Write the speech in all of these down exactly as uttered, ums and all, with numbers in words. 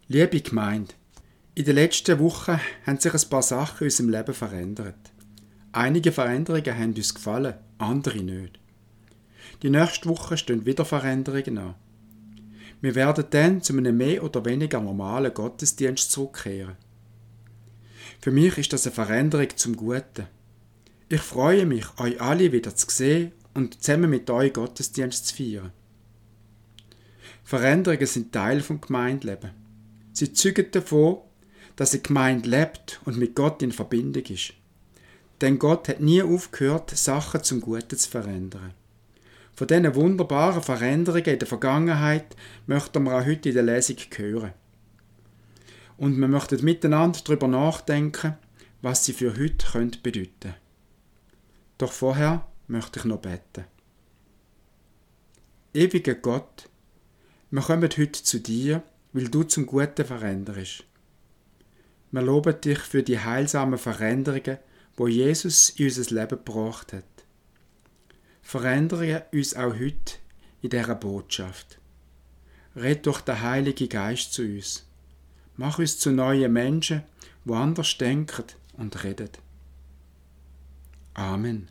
Liebe Gemeinde, in den letzten Wochen haben sich ein paar Sachen in unserem Leben verändert. Einige Veränderungen haben uns gefallen, andere nicht. Die nächste Woche stehen wieder Veränderungen an. Wir werden dann zu einem mehr oder weniger normalen Gottesdienst zurückkehren. Für mich ist das eine Veränderung zum Guten. Ich freue mich, euch alle wieder zu sehen und zusammen mit euch Gottesdienst zu feiern. Veränderungen sind Teil des Gemeindelebens. Sie zeugen davon, dass eine Gemeinde lebt und mit Gott in Verbindung ist. Denn Gott hat nie aufgehört, Sachen zum Guten zu verändern. Von diesen wunderbaren Veränderungen in der Vergangenheit möchten wir auch heute in der Lesung hören. Und wir möchten miteinander darüber nachdenken, was sie für heute bedeuten können. Doch vorher möchte ich noch beten. Ewiger Gott, wir kommen heute zu dir, weil du zum Guten veränderst. Wir loben dich für die heilsamen Veränderungen, die Jesus in unser Leben gebracht hat. Verändere uns auch heute in dieser Botschaft. Red durch den Heiligen Geist zu uns. Mach uns zu neuen Menschen, die anders denken und reden. Amen.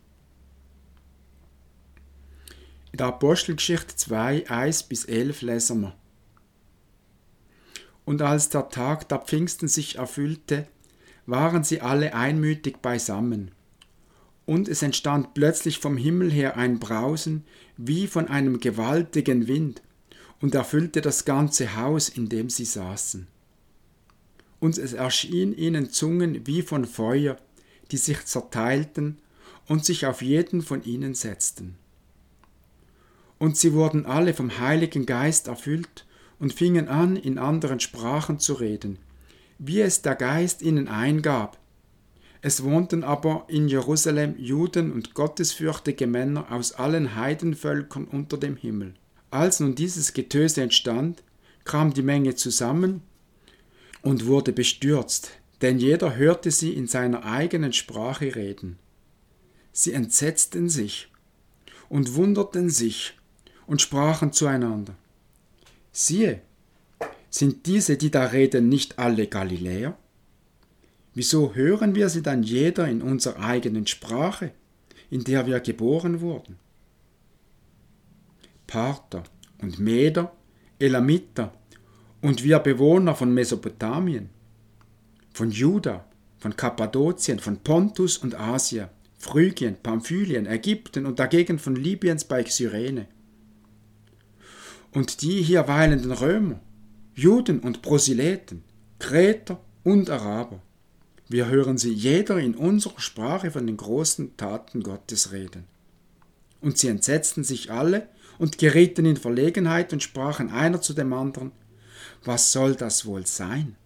In der Apostelgeschichte zwei, eins bis elf lesen wir. Und als der Tag der Pfingsten sich erfüllte, waren sie alle einmütig beisammen. Und es entstand plötzlich vom Himmel her ein Brausen wie von einem gewaltigen Wind und erfüllte das ganze Haus, in dem sie saßen. Und es erschien ihnen Zungen wie von Feuer, die sich zerteilten und sich auf jeden von ihnen setzten. Und sie wurden alle vom Heiligen Geist erfüllt und fingen an, in anderen Sprachen zu reden, wie es der Geist ihnen eingab. Es wohnten aber in Jerusalem Juden und gottesfürchtige Männer aus allen Heidenvölkern unter dem Himmel. Als nun dieses Getöse entstand, kam die Menge zusammen und wurde bestürzt, denn jeder hörte sie in seiner eigenen Sprache reden. Sie entsetzten sich und wunderten sich und sprachen zueinander: Siehe, sind diese, die da reden, nicht alle Galiläer? Wieso hören wir sie dann jeder in unserer eigenen Sprache, in der wir geboren wurden? Parther und Meder, Elamiter und wir Bewohner von Mesopotamien, von Juda, von Kappadokien, von Pontus und Asia, Phrygien, Pamphylien, Ägypten und der Gegend von Libyens bei Cyrene. Und die hier weilenden Römer, Juden und Proselyten, Kreter und Araber. Wir hören sie jeder in unserer Sprache von den großen Taten Gottes reden. Und sie entsetzten sich alle und gerieten in Verlegenheit und sprachen einer zu dem anderen: Was soll das wohl sein?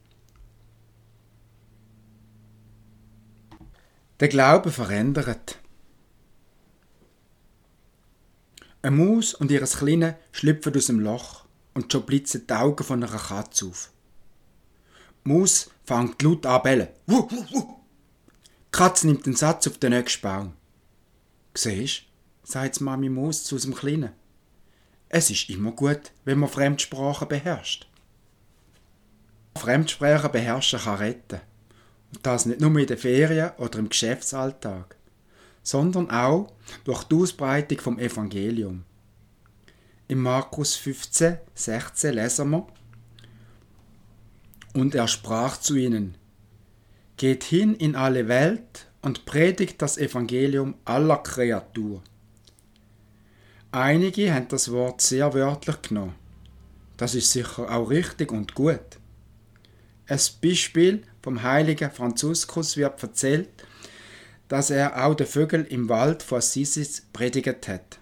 Der Glaube verändert. Eine Maus und ihres Kleinen schlüpfen aus dem Loch und schon blitzen die Augen von einer Katze auf. Die Maus fängt laut an zu bellen. Wuh, wuh, wuh. Die Katze nimmt den Satz auf den nächsten Baum. «Siehst du», sagt die Mami Maus zu unserem Kleinen, «es ist immer gut, wenn man Fremdsprachen beherrscht.» Fremdsprachen beherrschen kann retten. Und das nicht nur in den Ferien oder im Geschäftsalltag, sondern auch durch die Ausbreitung vom Evangelium. In Markus fünfzehn, sechzehn lesen wir: Und er sprach zu ihnen: Geht hin in alle Welt und predigt das Evangelium aller Kreatur. Einige haben das Wort sehr wörtlich genommen. Das ist sicher auch richtig und gut. Ein Beispiel vom heiligen Franziskus wird erzählt, dass er auch den Vögeln im Wald von Assisi predigt hat.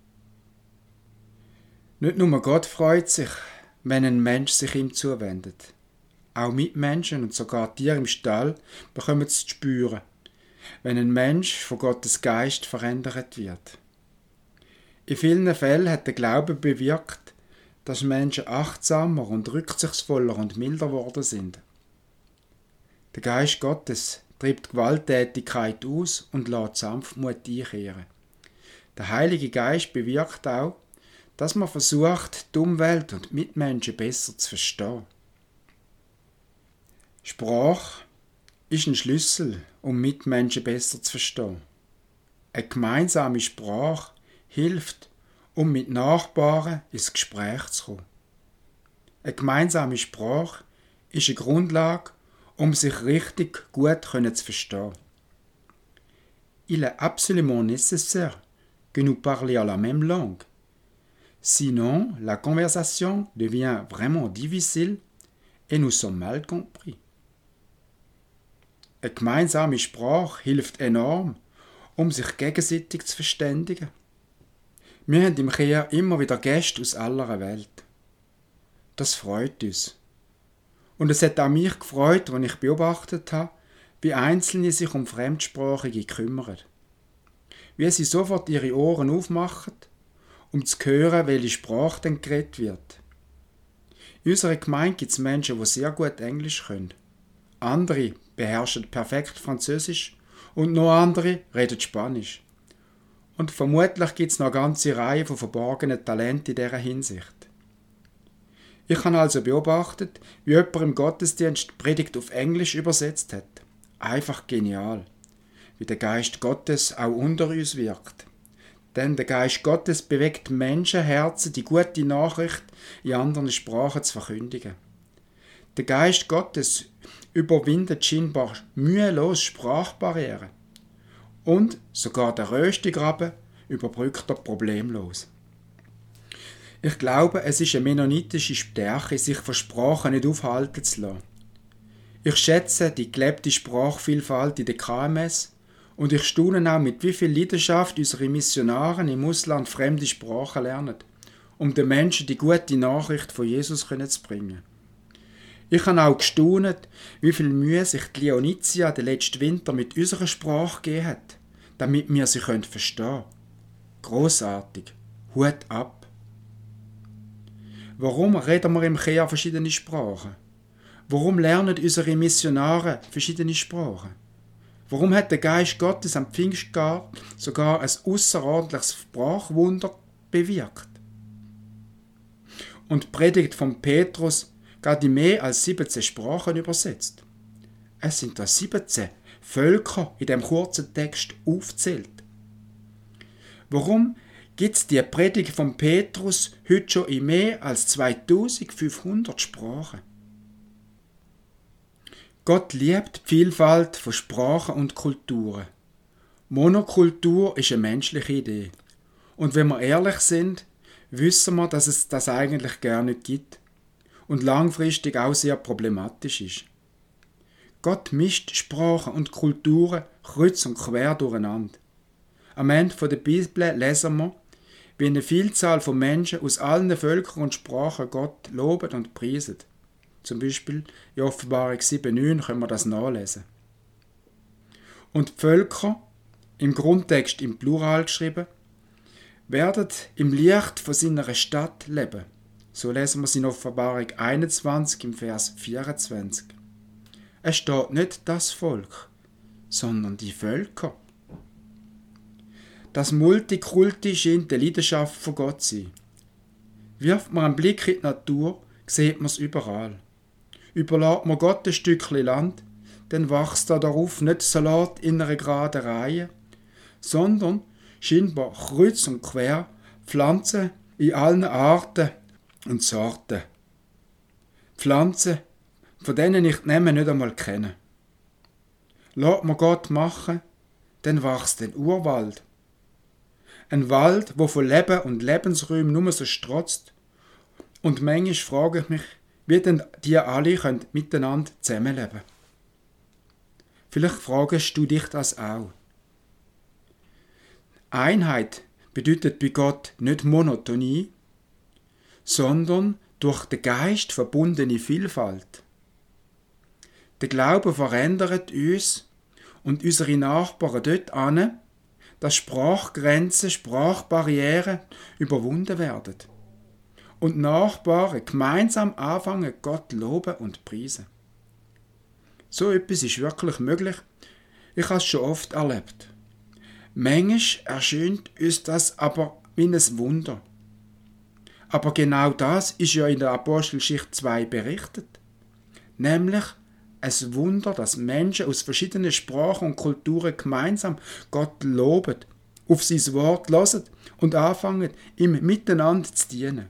Nicht nur Gott freut sich, wenn ein Mensch sich ihm zuwendet. Auch Mitmenschen und sogar Tiere im Stall bekommen es zu spüren, wenn ein Mensch von Gottes Geist verändert wird. In vielen Fällen hat der Glaube bewirkt, dass Menschen achtsamer und rücksichtsvoller und milder geworden sind. Der Geist Gottes treibt Gewalttätigkeit aus und lässt Sanftmut einkehren. Der Heilige Geist bewirkt auch, dass man versucht, die Umwelt und die Mitmenschen besser zu verstehen. Sprache ist ein Schlüssel, um Mitmenschen besser zu verstehen. Eine gemeinsame Sprache hilft, um mit Nachbarn ins Gespräch zu kommen. Eine gemeinsame Sprache ist eine Grundlage, um sich richtig gut zu verstehen. Il est absolument nécessaire que nous parlions la même langue. Sinon, la conversation devient vraiment difficile et nous sommes mal compris. Eine gemeinsame Sprache hilft enorm, um sich gegenseitig zu verständigen. Wir haben im Kehr immer wieder Gäste aus aller Welt. Das freut uns. Und es hat auch mich gefreut, als ich beobachtet habe, wie Einzelne sich um Fremdsprachige kümmern. Wie sie sofort ihre Ohren aufmachen, um zu hören, welche Sprache denn geredet wird. In unserer Gemeinde gibt es Menschen, die sehr gut Englisch können. Andere beherrschen perfekt Französisch und noch andere reden Spanisch. Und vermutlich gibt es noch eine ganze Reihe von verborgenen Talenten in dieser Hinsicht. Ich habe also beobachtet, wie jemand im Gottesdienst die Predigt auf Englisch übersetzt hat. Einfach genial. Wie der Geist Gottes auch unter uns wirkt. Denn der Geist Gottes bewegt Menschenherzen, die gute Nachricht in anderen Sprachen zu verkündigen. Der Geist Gottes überwindet scheinbar mühelos Sprachbarrieren. Und sogar der Röstigraben überbrückt er problemlos. Ich glaube, es ist eine mennonitische Stärke, sich von Sprachen nicht aufhalten zu lassen. Ich schätze die gelebte Sprachvielfalt in der K M S und ich staune auch, mit wie viel Leidenschaft unsere Missionare im Ausland fremde Sprachen lernen, um den Menschen die gute Nachricht von Jesus zu bringen. Ich habe auch gestaunt, wie viel Mühe sich die Leonizia den letzten Winter mit unserer Sprache gegeben hat, damit wir sie verstehen können. Grossartig. Hut ab. Warum reden wir im Kehr verschiedene Sprachen? Warum lernen unsere Missionare verschiedene Sprachen? Warum hat der Geist Gottes am Pfingstgar sogar ein ausserordentliches Sprachwunder bewirkt? Und die Predigt von Petrus geht in mehr als siebzehn Sprachen übersetzt. Es sind da siebzehn Völker in dem kurzen Text aufgezählt. Warum gibt es die Predigt von Petrus heute schon in mehr als zweitausendfünfhundert Sprachen? Gott liebt die Vielfalt von Sprachen und Kulturen. Monokultur ist eine menschliche Idee. Und wenn wir ehrlich sind, wissen wir, dass es das eigentlich gar nicht gibt und langfristig auch sehr problematisch ist. Gott mischt Sprachen und Kulturen kreuz und quer durcheinander. Am Ende der Bibel lesen wir, wie eine Vielzahl von Menschen aus allen Völkern und Sprachen Gott loben und preisen. Zum Beispiel in Offenbarung sieben neun können wir das nachlesen. Und die Völker, im Grundtext im Plural geschrieben, werden im Licht von seiner Stadt leben. So lesen wir es in Offenbarung einundzwanzig im Vers vierundzwanzig. Es steht nicht das Volk, sondern die Völker. Das Multikulti scheint die Leidenschaft von Gott zu sein. Wirft man einen Blick in die Natur, sieht man es überall. Überlässt man Gott ein Stückchen Land, dann wächst da darauf nicht Salat in einer geraden Reihe, sondern scheinbar kreuz und quer Pflanzen in allen Arten und Sorten. Pflanzen, von denen ich die Namen nicht einmal kenne. Lässt man Gott machen, dann wächst ein Urwald. Ein Wald, wo von Leben und Lebensräumen nur so strotzt. Und manchmal frage ich mich, wie denn die alle können miteinander zusammenleben. Vielleicht fragst du dich das auch. Einheit bedeutet bei Gott nicht Monotonie, sondern durch den Geist verbundene Vielfalt. Der Glaube verändert uns und unsere Nachbarn dort an, dass Sprachgrenzen, Sprachbarrieren überwunden werden. Und Nachbarn gemeinsam anfangen, Gott loben und preisen. So etwas ist wirklich möglich. Ich habe es schon oft erlebt. Manchmal erscheint uns das aber wie ein Wunder. Aber genau das ist ja in der Apostelgeschichte zwei berichtet. Nämlich, ein Wunder, dass Menschen aus verschiedenen Sprachen und Kulturen gemeinsam Gott loben, auf sein Wort hören und anfangen, ihm miteinander zu dienen.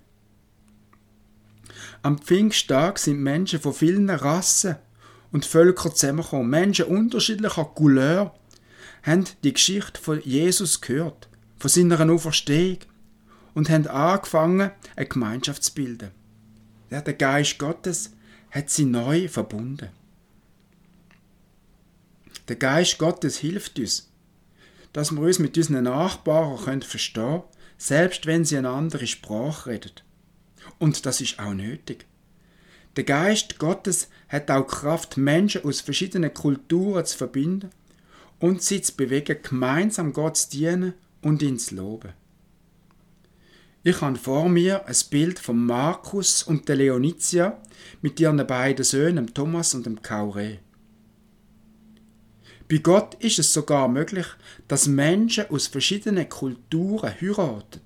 Am Pfingsttag sind Menschen von vielen Rassen und Völkern zusammengekommen. Menschen unterschiedlicher Couleur haben die Geschichte von Jesus gehört, von seiner Auferstehung und haben angefangen, eine Gemeinschaft zu bilden. Ja, der Geist Gottes hat sie neu verbunden. Der Geist Gottes hilft uns, dass wir uns mit unseren Nachbarn verstehen können, selbst wenn sie eine andere Sprache reden. Und das ist auch nötig. Der Geist Gottes hat auch Kraft, Menschen aus verschiedenen Kulturen zu verbinden und sie zu bewegen, gemeinsam Gott zu dienen und ihn zu loben. Ich habe vor mir ein Bild von Markus und der Leonitia mit ihren beiden Söhnen, Thomas und dem Kaure. Bei Gott ist es sogar möglich, dass Menschen aus verschiedenen Kulturen heiraten.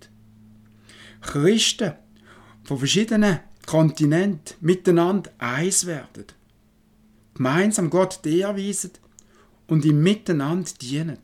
Christen von verschiedenen Kontinenten miteinander eins werden, gemeinsam Gott erweisen und ihm miteinander dienen.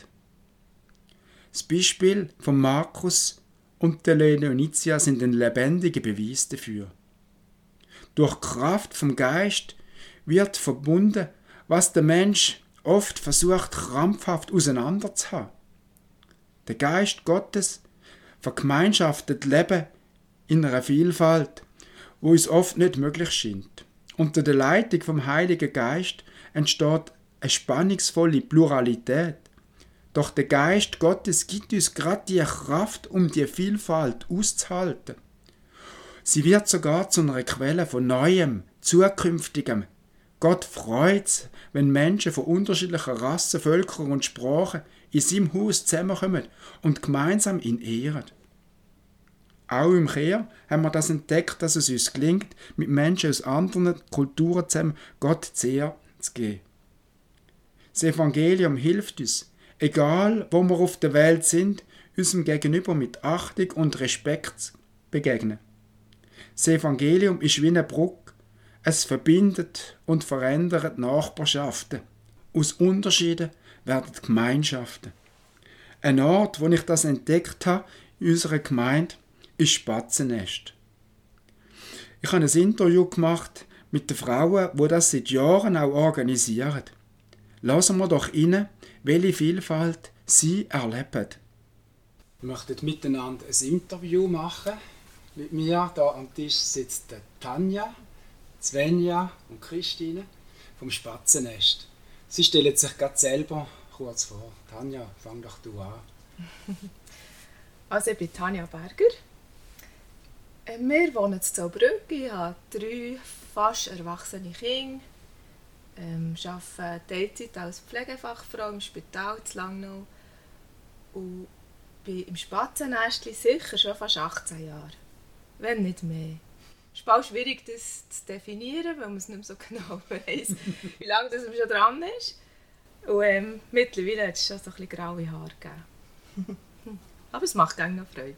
Das Beispiel von Markus und der Leonitia sind ein lebendiger Beweis dafür. Durch die Kraft vom Geist wird verbunden, was der Mensch oft versucht, krampfhaft auseinanderzuhalten. Der Geist Gottes vergemeinschaftet Leben in einer Vielfalt, wo uns oft nicht möglich scheint. Unter der Leitung vom Heiligen Geist entsteht eine spannungsvolle Pluralität. Doch der Geist Gottes gibt uns gerade die Kraft, um die Vielfalt auszuhalten. Sie wird sogar zu einer Quelle von Neuem, Zukünftigem. Gott freut es, wenn Menschen von unterschiedlichen Rassen, Völkern und Sprachen in seinem Haus zusammenkommen und gemeinsam ihn ehren. Auch im Kehr haben wir das entdeckt, dass es uns gelingt, mit Menschen aus anderen Kulturen zusammen Gott zu Ehren zu geben. Das Evangelium hilft uns, egal wo wir auf der Welt sind, unserem Gegenüber mit Achtung und Respekt zu begegnen. Das Evangelium ist wie eine Brücke. Es verbindet und verändert Nachbarschaften. Aus Unterschieden werden Gemeinschaften. Ein Ort, wo ich das entdeckt habe, in unserer Gemeinde, ist Spatzennest. Ich habe ein Interview gemacht mit den Frauen, die das seit Jahren auch organisieren. Lassen wir doch rein, welche Vielfalt sie erleben. Wir möchten miteinander ein Interview machen. Mit mir hier am Tisch sitzt Tanja, Svenja und Christine vom Spatzennest. Sie stellen sich gerade selber kurz vor. Tanja, fang doch du an. Also ich bin Tanja Berger. Wir wohnen in Zollbrügge. Ich habe drei fast erwachsene Kinder. Ähm, ich arbeite Teilzeit als Pflegefachfrau im Spital in Langnau. Und bin im Spatzennestli sicher schon fast achtzehn Jahre. Wenn nicht mehr. Es ist bald schwierig, das zu definieren, weil man es nicht mehr so genau weiss, wie lange das man schon dran ist. Und ähm, mittlerweile hat es schon so ein bisschen graue Haare gegeben. Aber es macht gerne noch Freude.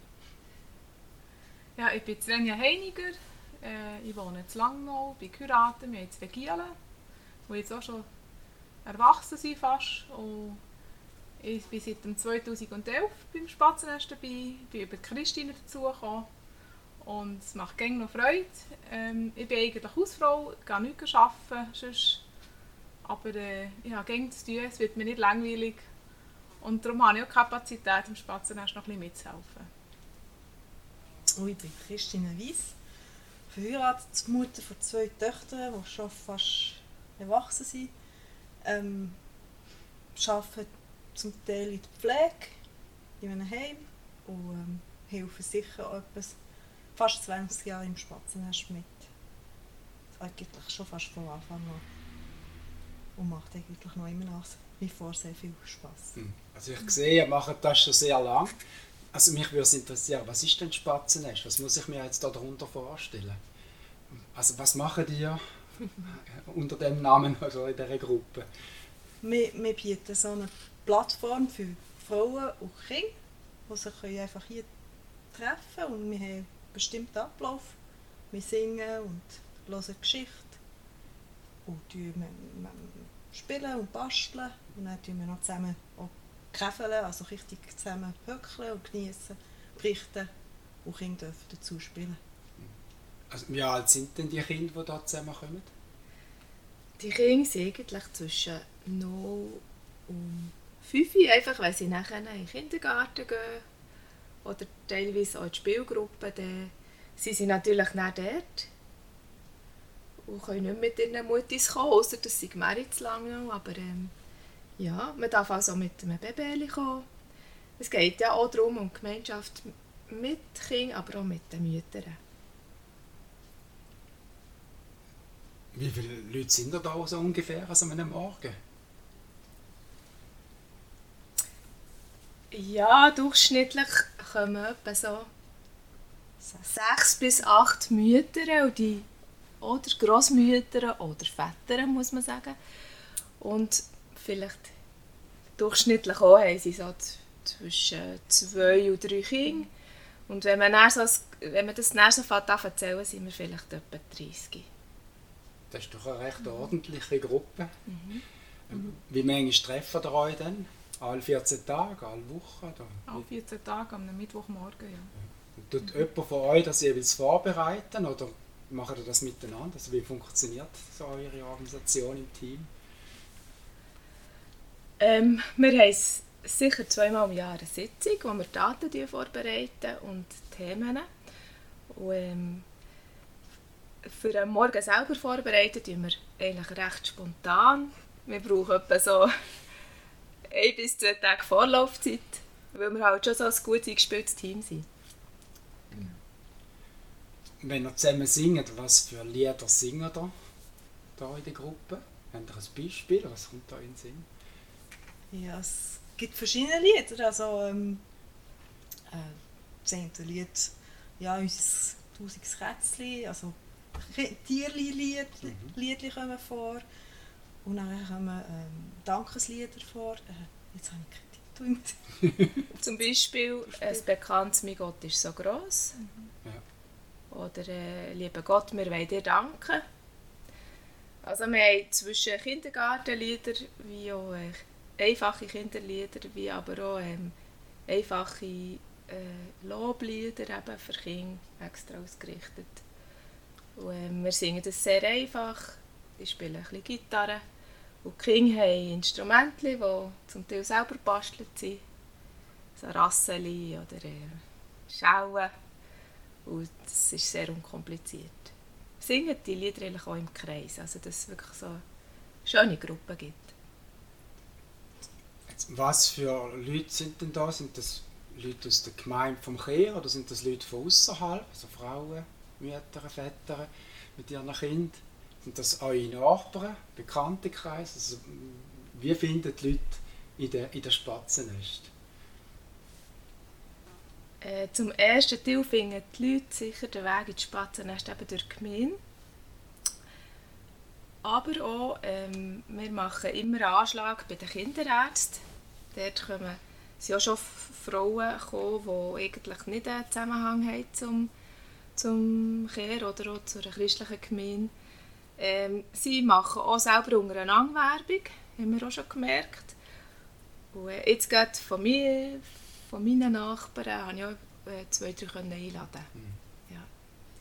Ja, ich bin Svenja Heiniger. Äh, ich wohne in Langnau, bin geheiratet, wir haben zwei Gielen, die jetzt auch schon erwachsen sind fast. Und ich bin seit zweitausendelf beim Spatzennest dabei, bin über Christine dazugekommen. Und es macht gerne noch Freude. Ähm, ich bin eigentlich Hausfrau, ich gehe nichts arbeiten, sonst. Aber äh, ich habe gerne zu tun, es wird mir nicht langweilig. Und darum habe ich auch die Kapazität, im Spatzennest noch ein bisschen mitzuhelfen. Oh, ich bin Christine Weiss, verheiratet, Mutter von zwei Töchtern, die schon fast erwachsen sind. Ähm, arbeite zum Teil in der Pflege, in einem Heim und ähm, helfe sicher auch etwas fast zwanzig Jahre im Spatzennest mit. Eigentlich schon fast von Anfang an. Und macht eigentlich noch immer nach wie vor sehr viel Spass. Also ich sehe, ihr macht das schon sehr lang. Also mich würde es interessieren, was ist denn Spatzennest? Was muss ich mir jetzt darunter vorstellen? Also was machen die unter dem Namen, also in dieser Gruppe? Wir, wir bieten so eine Plattform für Frauen und Kinder, die sich einfach hier treffen können. Und wir haben einen bestimmten Ablauf. Wir singen und hören Geschichten. und wir, wir spielen und basteln und dann tun wir noch zusammen auch käfeln, also richtig zusammen höckeln und genießen, berichten und Kinder dürfen dazu spielen. Also, wie alt sind denn die Kinder, die da zusammenkommen? Die Kinder sind eigentlich zwischen null und fünf, einfach weil sie nachher in den Kindergarten gehen oder teilweise auch in die Spielgruppe. Dann sind sie natürlich dann dort und können nicht mit ihren Muttis kommen, außer dass sie gemerkt zu lange. Aber ähm, ja, man darf also mit einem Baby kommen. Es geht ja auch darum, um die Gemeinschaft mit Kindern, aber auch mit den Müttern. Wie viele Leute sind da so ungefähr an so einem Morgen? Ja, durchschnittlich kommen etwa so sechs bis acht Mütter und die, oder Grossmütter oder Väter, muss man sagen. Und vielleicht durchschnittlich auch haben sie so zwischen zwei und drei Kinder. Und wenn man, dann so, wenn man das dann so erzählen, sind wir vielleicht etwa dreißig. Das ist doch eine recht ordentliche Gruppe. Mhm. Mhm. Wie manchmal treffen ihr euch dann? Alle vierzehn Tage, alle Wochen? Oder? Alle vierzehn Tage am Mittwochmorgen, ja. Und tut mhm. jemand von euch das jeweils vorbereiten oder macht ihr das miteinander? Also wie funktioniert so eure Organisation im Team? Ähm, wir haben sicher zweimal im Jahr eine Sitzung, wo wir Daten vorbereiten und Themen. Und, ähm, für den Morgen selber vorbereiten tun wir eigentlich recht spontan. Wir brauchen etwa so ein bis zwei Tage Vorlaufzeit, weil wir halt schon so ein gut eingespieltes Team sind. Wenn ihr zusammen singt, was für Lieder singen ihr da in der Gruppe? Habt ihr ein Beispiel? Was kommt da in den Sinn? Ja, es gibt verschiedene Lieder. Also, ähm, äh, das eine Lied, ja, unser «Tausiges Kätzchen», also Tierli-Lied, mhm. Liedli kommen vor. Und dann kommen ähm, Dankeslieder vor. Äh, jetzt habe ich keinen Titel. Zum Beispiel ein bekanntes «Mein Gott ist so gross». Mhm. Ja. Oder äh, «Lieber Gott, wir wollen dir danken». Also wir haben zwischen Kindergartenlieder wie auch äh, einfache Kinderlieder, wie aber auch ähm, einfache äh, Loblieder eben für Kinder extra ausgerichtet. Und, ähm, wir singen das sehr einfach, ich spiele ein bisschen Gitarre und die Kinder haben Instrumente, die zum Teil selber gebastelt sind, so Rasseli oder äh, Schauen, und das ist sehr unkompliziert. Wir singen die Lieder eigentlich auch im Kreis, also dass es wirklich so eine schöne Gruppe gibt. Was für Leute sind denn da? Sind das Leute aus der Gemeinde vom Kehr oder sind das Leute von außerhalb, also Frauen, Mütter, Väter mit ihren Kindern? Sind das eure Nachbarn, Bekanntenkreise? Also, wie finden die Leute in der, in der Spatzennest? Äh, zum ersten Teil finden die Leute sicher den Weg in die Spatzennest eben durch die Gemeinde. Aber auch, ähm, wir machen immer einen Anschlag bei den Kinderärzten. Dort kommen, sind auch schon Frauen gekommen, die eigentlich nicht einen Zusammenhang haben zum, zum Kehr oder auch zu einer christlichen Gemeinde. Ähm, sie machen auch selber untereinander Werbung, haben wir auch schon gemerkt. Und äh, jetzt gerade von, mir, von meinen Nachbarn konnte ich auch äh, zwei, drei einladen. Mhm. Ja.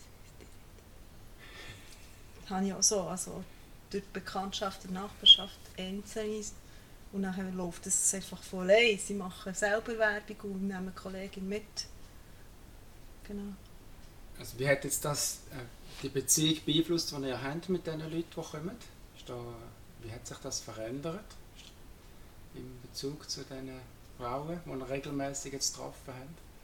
Das habe ich auch so. Also durch die Bekanntschaft in der Nachbarschaft einzeln. Und dann läuft es einfach von allein. Sie machen selber Werbung und nehmen eine Kollegin mit. Genau. Also wie hat jetzt das äh, die Beziehung beeinflusst, die ihr habt mit den Leuten, die kommen? Ist da, wie hat sich das verändert in Bezug zu den Frauen, die ihr regelmäßig jetzt getroffen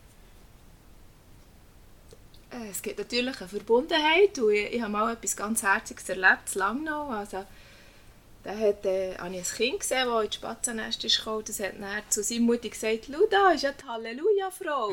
habt? Es gibt natürlich eine Verbundenheit und ich, ich habe mal etwas ganz Herziges erlebt, in Langnau. Also, da hat, äh, habe ich ein Kind gesehen, das in die Spatzennest kam. Das hat dann zu seiner Mutter gesagt, «Schau, da ist ja die Halleluja-Frau!»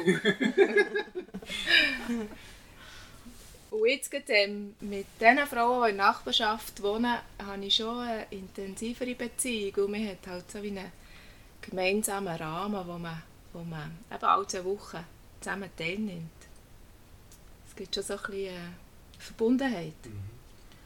Und jetzt ähm, mit den Frauen, die in der Nachbarschaft wohnen, habe ich schon eine intensivere Beziehung. Und man hat halt so wie einen gemeinsamen Rahmen, wo man, wo man eben alle zwei Wochen zusammen teilnimmt. Es gibt schon so ein bisschen äh, Verbundenheit. Mhm.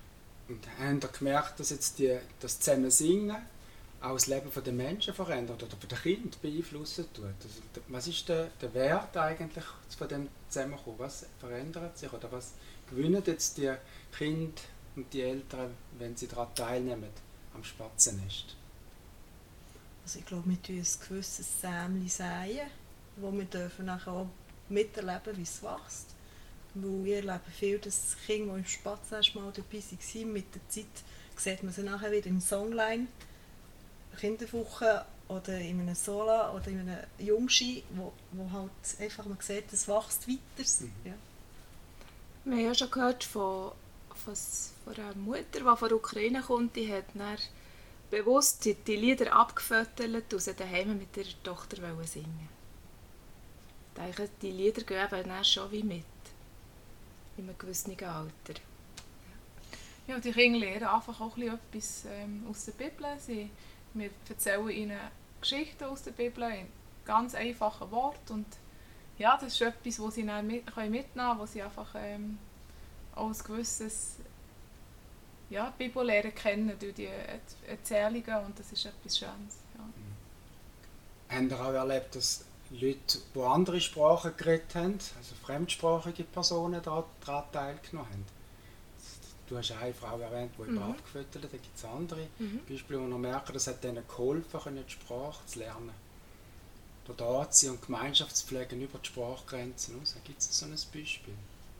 Und habt ihr gemerkt, dass jetzt die, das Zusammensingen auch das Leben der Menschen verändert oder der Kinder beeinflussen tut? Also, was ist der, der Wert eigentlich von dem Zusammenkommen? Was verändert sich oder was gewinnen jetzt die Kinder und die Eltern, wenn sie daran teilnehmen, am Spatzennest? Also ich glaube, wir tun ein gewisses Sämli säen, wo wir dürfen nachher auch miterleben, wie es wächst. Weil ich erlebe viel, dass Kinder, die im Spatzennest mal dabei waren, mit der Zeit sieht man sie nachher wieder im Songline, Kinderwoche oder in einem Sola oder in einem Jungschi, wo, wo halt einfach man sieht, es wächst weiter. Mhm. Ja. Wir haben ja schon gehört von, von, von einer Mutter, die von der Ukraine kommt, die hat dann bewusst die, die Lieder abgefüttert und sie daheim mit ihrer Tochter singen. Ich denke, die Lieder gehen eben dann schon wie mit, in einem gewissen Alter. Ja, die Kinder lernen einfach auch ein bisschen etwas ähm, aus der Bibel. Sie, wir erzählen ihnen Geschichten aus der Bibel in ganz einfachen Worten. Und ja, das ist etwas, was sie dann mit, können mitnehmen können, wo sie einfach ähm, auch ein gewisses ja, Bibellehre kennen durch die Erzählungen. Und das ist etwas Schönes. Ja. Habt ihr auch erlebt, dass Leute, die andere Sprachen geredet haben, also fremdsprachige Personen daran teilgenommen haben? Du hast eine Frau erwähnt, die mhm. abgefüttert hat, da gibt es andere Mhm. Beispiele, wo man merkt, das hat ihnen geholfen, die Sprache zu lernen. Oder da zu sein und Gemeinschaftspflegen über die Sprachgrenzen raus. Gibt es so ein Beispiel?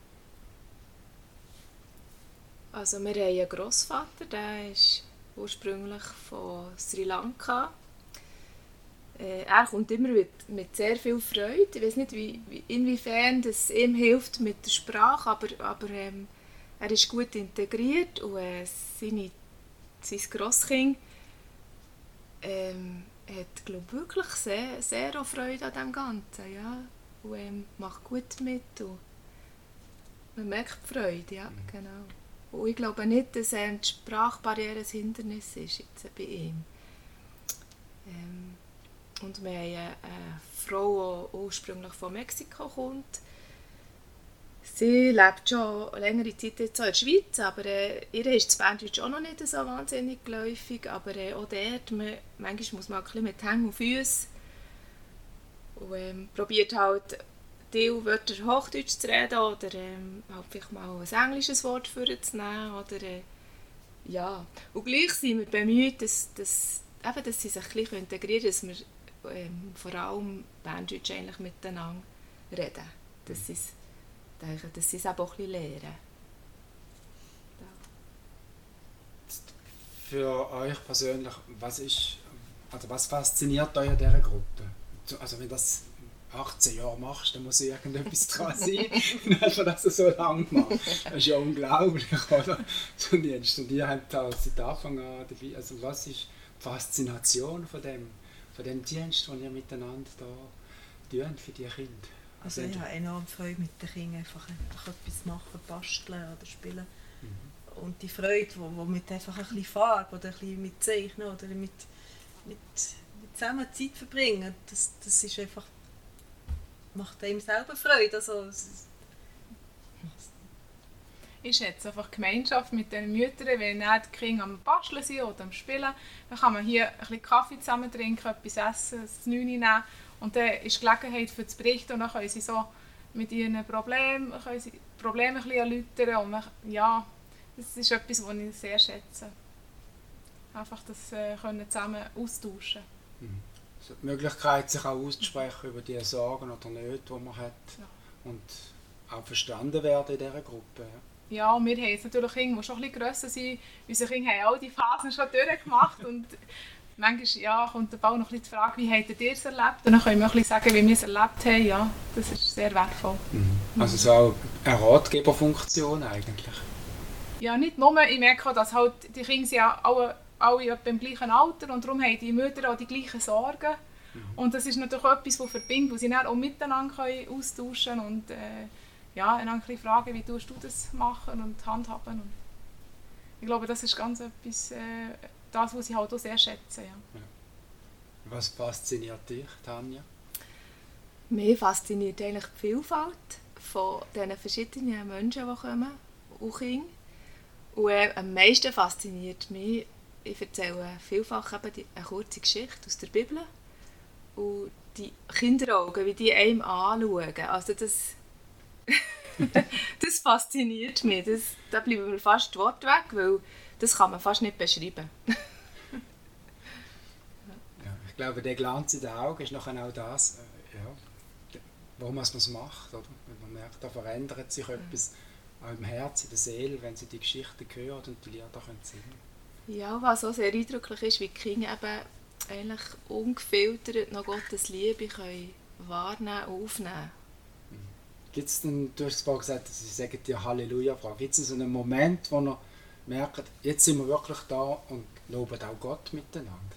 Also wir haben einen Grossvater, der ist ursprünglich von Sri Lanka. Äh, er kommt immer mit, mit sehr viel Freude. Ich weiß nicht, wie, wie, inwiefern das ihm hilft mit der Sprache, aber, aber ähm, er ist gut integriert und äh, seine, sein Grosskind ähm, hat glaub, wirklich sehr, sehr auch Freude an dem Ganzen. Ja? Und ähm, macht gut mit. Und man merkt die Freude, ja, Mhm. genau. Und ich glaube nicht, dass ähm, die Sprachbarriere ein Hindernis ist jetzt bei ihm. Ähm, und wir haben eine, eine Frau, die ursprünglich von Mexiko kommt. Sie lebt schon längere Zeit jetzt auch in der Schweiz, aber äh, ihr ist das Berndeutsch auch noch nicht so wahnsinnig geläufig. Aber äh, auch dort, man, manchmal muss man auch ein bisschen mit Händen und Füßen und ähm, probiert halt Teilwörter Hochdeutsch zu reden oder ähm, halt vielleicht mal ein englisches Wort vorzunehmen. Oder, äh, ja. Und gleich sind wir bemüht, dass, dass, eben, dass sie sich ein bisschen integrieren können, dass wir ähm, vor allem Berndeutsch eigentlich miteinander reden. Dass sie es denke, dass sie es eben auch ein bisschen lernen. Ja. Für euch persönlich, was ist, also was fasziniert euch an dieser Gruppe? Also wenn du das achtzehn Jahre machst, dann muss irgendetwas dran sein, dass du das so lange machst. Das ist ja unglaublich, oder? So ein Dienst. Und ihr habt da seit Anfang an dabei. Also was ist die Faszination von dem, von dem Dienst, den ihr miteinander da tut für die Kinder? Also ich habe enorm Freude mit den Kindern, einfach, einfach etwas machen, basteln oder spielen. Mhm. Und die Freude, die wo, wo mit einfach ein bisschen Farbe oder ein bisschen mit Zeichnen oder mit, mit, mit zusammen Zeit verbringen, das, das ist einfach, macht einem selber Freude. Also, es- Ich schätze einfach die Gemeinschaft mit den Müttern, wenn dann die Kinder am Basteln sind oder am Spielen. Dann kann man hier ein bisschen Kaffee zusammen trinken, etwas essen, das Neune nehmen. Und dann ist die Gelegenheit für das Berichten und dann können sie so mit ihren Problemen, können sie Probleme ein bisschen erläutern. Und man, ja, das ist etwas, was ich sehr schätze. Einfach das äh, können zusammen austauschen. Mhm. Also die Möglichkeit, sich auch auszusprechen über die Sorgen oder Nöte, die man hat. Ja. Und auch verstanden werden in dieser Gruppe. Ja. Ja, und wir haben jetzt natürlich Kinder, die schon ein bisschen grösser sind. Unsere Kinder haben all diese Phasen schon durchgemacht. Und manchmal ja, kommt der Ball noch ein bisschen die Frage, wie habt ihr es erlebt? Und dann können wir auch ein bisschen sagen, wie wir es erlebt haben. Ja, das ist sehr wertvoll. Mhm. Also so auch eine Ratgeberfunktion eigentlich. Ja, nicht nur. Ich merke auch, dass halt die Kinder sind ja alle, alle etwa im gleichen Alter und darum haben die Mütter auch die gleichen Sorgen. Mhm. Und das ist natürlich auch etwas, das verbindet, wo sie dann auch miteinander können austauschen können und äh, ja, einander ein bisschen fragen, wie tust du das machen und handhaben. Und ich glaube, das ist ganz etwas, äh, das, was ich halt auch sehr schätze. Ja. Was fasziniert dich, Tanja? Mich fasziniert eigentlich die Vielfalt von diesen verschiedenen Menschen, die kommen, auch Kinder. Und äh, am meisten fasziniert mich, ich erzähle vielfach eben die, eine kurze Geschichte aus der Bibel und die Kinderaugen, wie die einem anschauen, also das, das fasziniert mich, das, da bleiben mir fast die Worte weg, weil das kann man fast nicht beschreiben. Ja, ich glaube, der Glanz in den Augen ist nachher auch das, äh, ja, warum man es macht. Oder? Wenn man merkt, da verändert sich etwas auch im Herzen, in der Seele, wenn sie die Geschichten hören und die Lieder können singen. Ja, was auch sehr eindrücklich ist, wie die Kinder eben eigentlich ungefiltert noch Gottes Liebe können wahrnehmen und aufnehmen. Gibt es denn, du hast es vorhin gesagt, dass sie sagen dir Halleluja, Frau, gibt es so einen Moment, wo ihr merkt, jetzt sind wir wirklich da und loben auch Gott miteinander?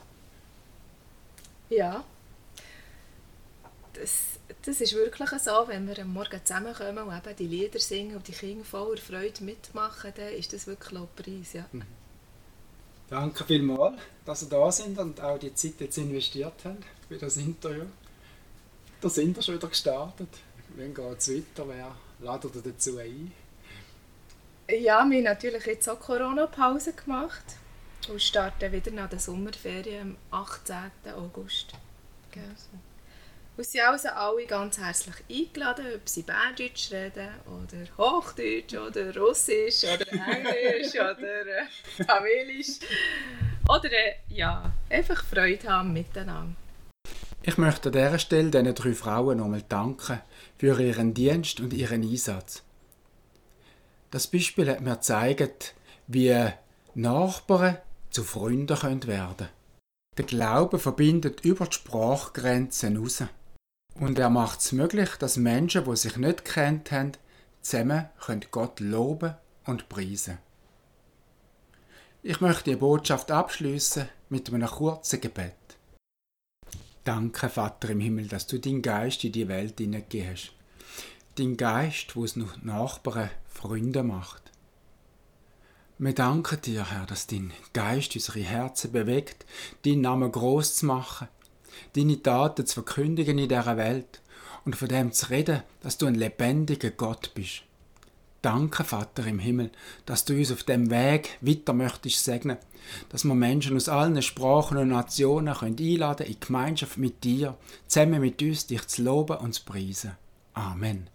Ja, das, das ist wirklich so, wenn wir am Morgen zusammenkommen und eben die Lieder singen und die Kinder voller Freude mitmachen, dann ist das wirklich Lobpreis, ja. Mhm. Danke vielmals, dass Sie da sind und auch die Zeit jetzt investiert haben für das Interview. Da sind wir schon wieder gestartet. Wann geht es weiter? Wer ladet ihr dazu ein? Ja, wir haben natürlich jetzt auch Corona-Pause gemacht und starten wieder nach der Sommerferien am achtzehnten August. Gell? Und sind also alle ganz herzlich eingeladen, ob sie Berndeutsch reden oder Hochdeutsch oder Russisch oder Englisch oder äh, Tamilisch. Oder äh, ja, einfach Freude haben miteinander. Ich möchte an dieser Stelle diesen drei Frauen nochmal danken für ihren Dienst und ihren Einsatz. Das Beispiel hat mir gezeigt, wie Nachbarn zu Freunden werden können. Der Glaube verbindet über die Sprachgrenzen hinaus. Und er macht es möglich, dass Menschen, die sich nicht gekannt haben, zusammen Gott loben und preisen. Ich möchte die Botschaft abschließen mit einem kurzen Gebet. Danke, Vater im Himmel, dass du deinen Geist in die Welt hineingegeben hast. Dein Geist, wo es noch Nachbarn, Freunde macht. Wir danken dir, Herr, dass dein Geist unsere Herzen bewegt, deinen Namen gross zu machen, deine Taten zu verkündigen in dieser Welt und von dem zu reden, dass du ein lebendiger Gott bist. Danke, Vater im Himmel, dass du uns auf dem Weg weiter möchtest segnen, dass wir Menschen aus allen Sprachen und Nationen können einladen in die Gemeinschaft mit dir, zusammen mit uns dich zu loben und zu preisen. Amen.